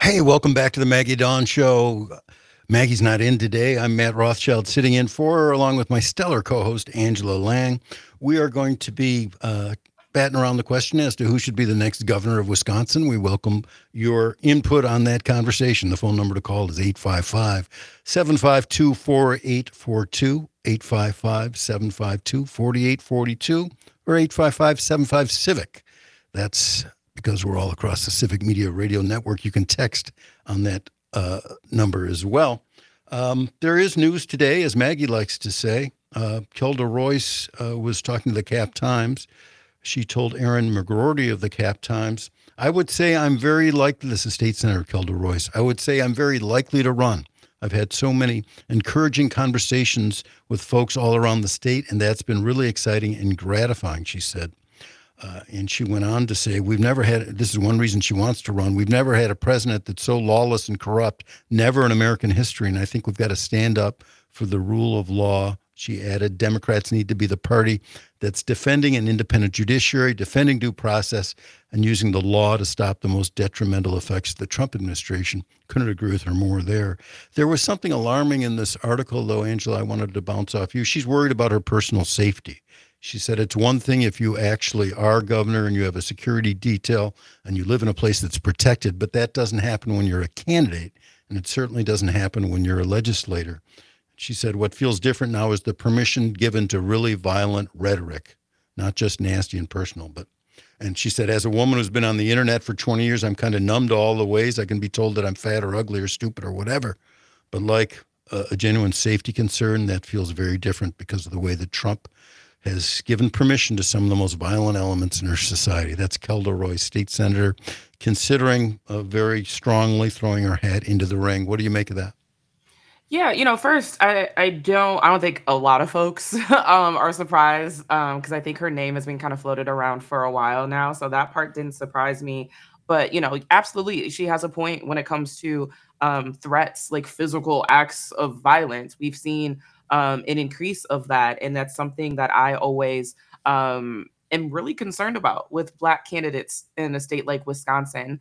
Hey, welcome back to the Maggie Dawn Show. Maggie's not in today. I'm Matt Rothschild sitting in for her along with my stellar co host, Angela Lang. We are going to be batting around the question as to who should be the next governor of Wisconsin. We welcome your input on that conversation. The phone number to call is 855 752 4842, 855 752 4842, or 855 75 Civic. That's because we're all across the Civic Media Radio Network. You can text on that number as well. There is news today, as Maggie likes to say. Kelda Royce was talking to the Cap Times. She told Aaron McGroarty of the Cap Times, I would say I'm very likely, this is State Senator Kelda Royce, I would say I'm very likely to run. I've had so many encouraging conversations with folks all around the state, and that's been really exciting and gratifying, she said. And she went on to say, we've never had, this is one reason she wants to run, we've never had a president that's so lawless and corrupt, never in American history. And I think we've got to stand up for the rule of law. She added, Democrats need to be the party that's defending an independent judiciary, defending due process, and using the law to stop the most detrimental effects of the Trump administration. Couldn't agree with her more there. There was something alarming in this article, though, Angela, I wanted to bounce off you. She's worried about her personal safety. She said it's one thing if you actually are governor and you have a security detail and you live in a place that's protected, but that doesn't happen when you're a candidate, and it certainly doesn't happen when you're a legislator. She said what feels different now is the permission given to really violent rhetoric, not just nasty and personal. And she said, as a woman who's been on the internet for 20 years, I'm kind of numb to all the ways I can be told that I'm fat or ugly or stupid or whatever. But like a genuine safety concern, that feels very different because of the way that Trump has given permission to some of the most violent elements in our society. That's Kelda Royce, state senator, considering very strongly throwing her hat into the ring. What do you make of that? Yeah, first, I don't think a lot of folks are surprised because I think her name has been kind of floated around for a while now, so that part didn't surprise me. But absolutely, she has a point when it comes to threats, like physical acts of violence. We've seen an increase of that, and that's something that I always am really concerned about with Black candidates in a state like Wisconsin.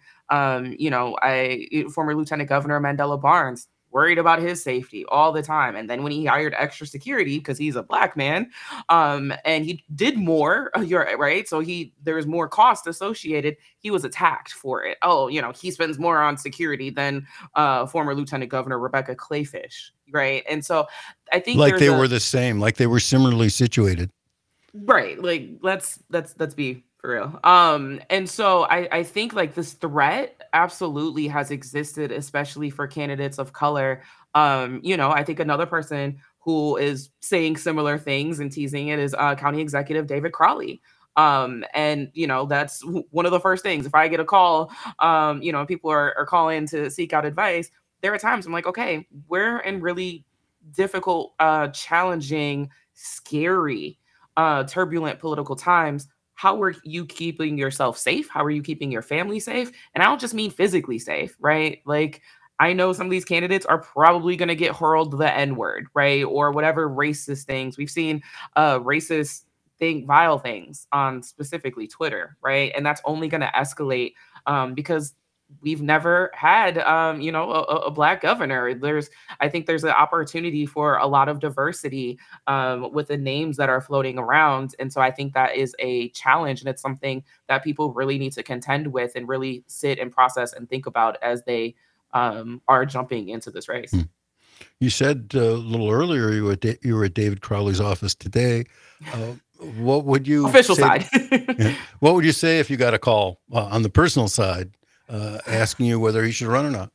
I former Lieutenant Governor Mandela Barnes worried about his safety all the time. And then when he hired extra security because he's a Black man, and he did more, you're right. So there was more cost associated. He was attacked for it. Oh, he spends more on security than former Lieutenant Governor Rebecca Clayfish, right? And so I think Like there's they a were the same, like they were similarly situated. right, like let's be for real. And so I think like this threat absolutely has existed, especially for candidates of color. I think another person who is saying similar things and teasing it is County Executive David Crowley. And that's one of the first things. If I get a call, and people are calling to seek out advice, there are times I'm like, okay, we're in really difficult, challenging, scary, turbulent political times. How are you keeping yourself safe? How are you keeping your family safe? And I don't just mean physically safe, right? Like, I know some of these candidates are probably going to get hurled the N word, right? Or whatever racist things. We've seen racist vile things on specifically Twitter, right? And that's only going to escalate because we've never had a Black governor. I think there's an opportunity for a lot of diversity with the names that are floating around. And so I think that is a challenge, and it's something that people really need to contend with and really sit and process and think about as they are jumping into this race. Hmm. You said a little earlier you were at David Crowley's office today. What would you Official say? side. What would you say if you got a call on the personal side asking you whether he should run or not?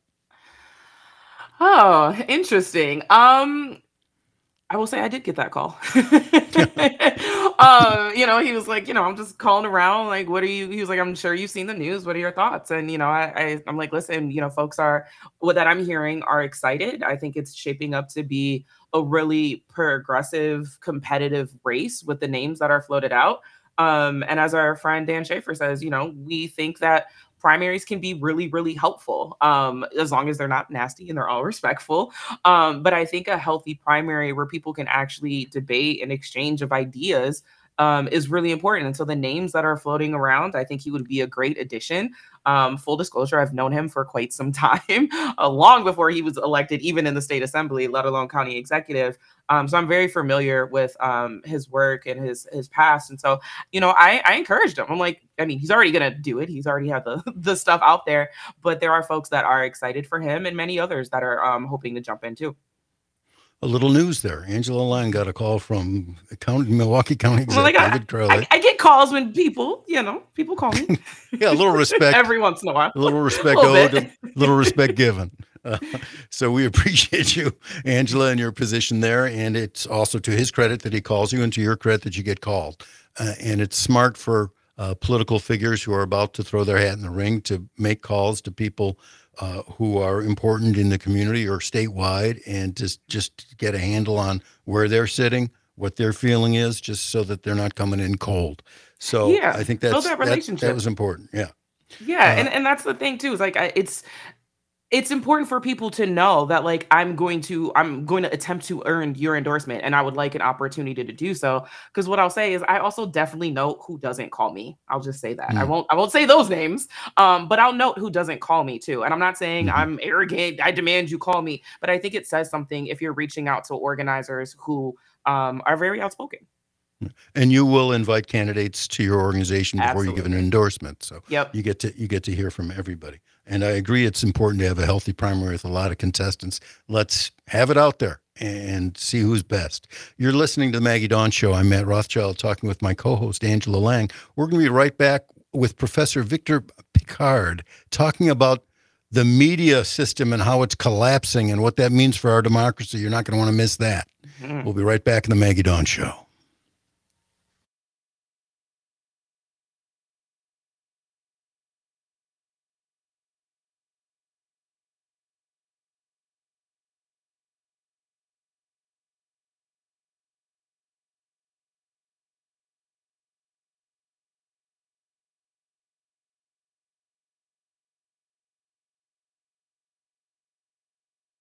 Oh, interesting. I will say I did get that call. He was like, I'm just calling around. Like, what are you? He was like, I'm sure you've seen the news. What are your thoughts? And I'm like, listen, folks are what that I'm hearing are excited. I think it's shaping up to be a really progressive, competitive race with the names that are floated out. And as our friend Dan Schaefer says, we think that primaries can be really, really helpful as long as they're not nasty and they're all respectful. But I think a healthy primary where people can actually debate and exchange of ideas is really important. And so the names that are floating around, I think he would be a great addition. Full disclosure, I've known him for quite some time, long before he was elected, even in the state assembly, let alone county executive. So I'm very familiar with his work and his past. And so, I encouraged him. I'm like, I mean, he's already gonna do it. He's already had the stuff out there, but there are folks that are excited for him and many others that are hoping to jump in too. A little news there. Angela Lang got a call from Milwaukee County Well, like Executive David Crowley. I get calls when people call me Yeah, a little respect. every once in a while. A little respect Little owed, bit. a little respect given. Uh, so we appreciate you, Angela, and your position there. And it's also to his credit that he calls you, and to your credit that you get called. And it's smart for political figures who are about to throw their hat in the ring to make calls to people who are important in the community or statewide, and just get a handle on where they're sitting, what their feeling is, just so that they're not coming in cold. So Yeah, I think build that that relationship. was important. Yeah. Yeah, Uh, and that's the thing too. Is like it's important for people to know that like I'm going to attempt to earn your endorsement, and I would like an opportunity to do so. Because what I'll say is I also definitely know who doesn't call me. I'll just say that. I mm, won't say those names. But I'll note who doesn't call me too. And I'm not saying mhm. I'm arrogant. I demand you call me, but I think it says something if you're reaching out to organizers who are very outspoken. And you will invite candidates to your organization before you give an Absolutely. endorsement. So Yep. you get to hear from everybody. And I agree, it's important to have a healthy primary with a lot of contestants. Let's have it out there and see who's best. You're listening to the Maggie Dawn Show. I'm Matt Rothschild, talking with my co-host Angela Lang. We're going to be right back with Professor Victor Picard, talking about the media system and how it's collapsing and what that means for our democracy. You're not going to want to miss that. Mhm. We'll be right back in the Maggie Dawn Show.